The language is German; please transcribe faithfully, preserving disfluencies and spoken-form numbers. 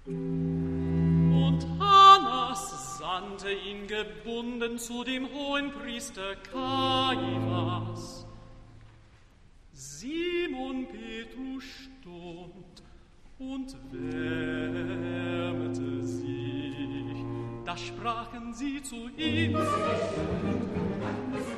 Und Annas sandte ihn gebunden zu dem Hohenpriester Kaiphas. Simon Petrus stund und wärmete sich. Da sprachen sie zu ihm: